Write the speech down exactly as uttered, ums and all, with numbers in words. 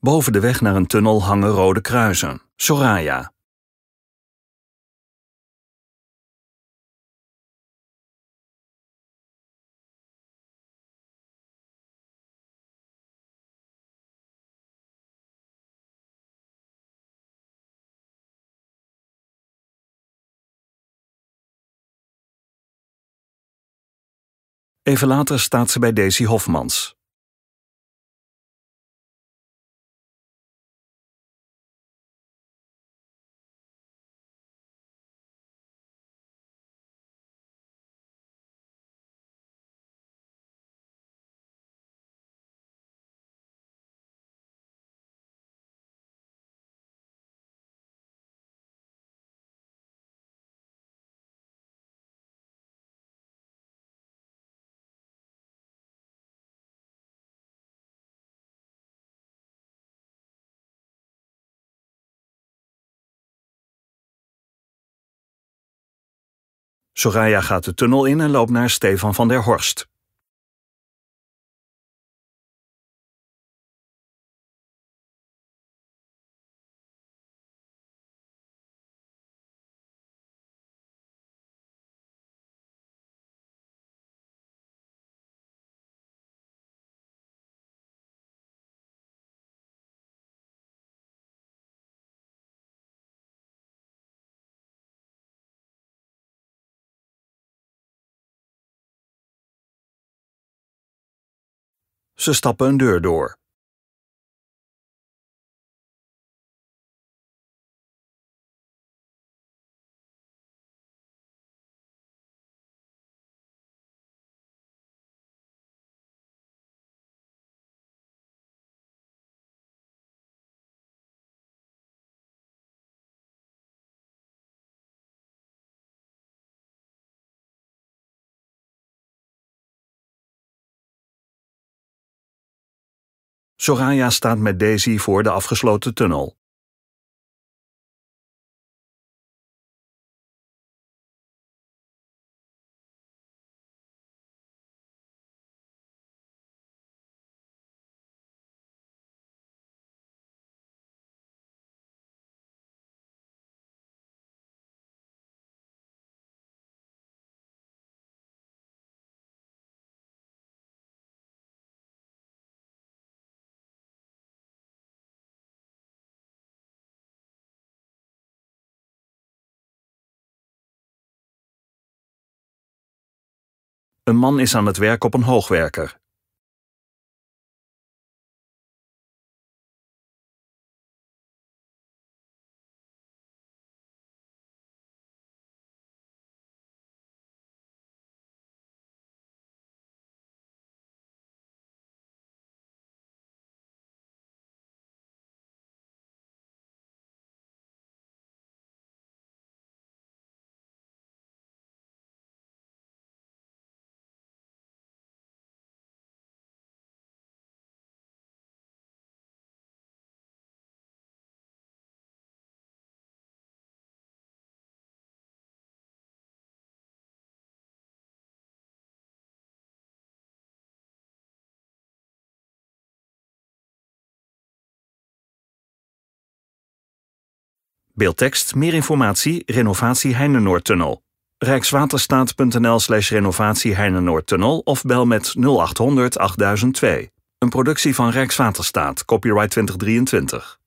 Boven de weg naar een tunnel hangen rode kruisen. Soraya. Even later staat ze bij Daisy Hofmans. Soraya gaat de tunnel in en loopt naar Stefan van der Horst. Ze stappen een deur door. Soraya staat met Daisy voor de afgesloten tunnel. Een man is aan het werk op een hoogwerker. Beeldtekst, meer informatie, renovatie Heinenoordtunnel. Rijkswaterstaat.nl slash renovatie Heinenoordtunnel of bel met nul acht honderd achtduizend twee. Een productie van Rijkswaterstaat, copyright twintig drieëntwintig.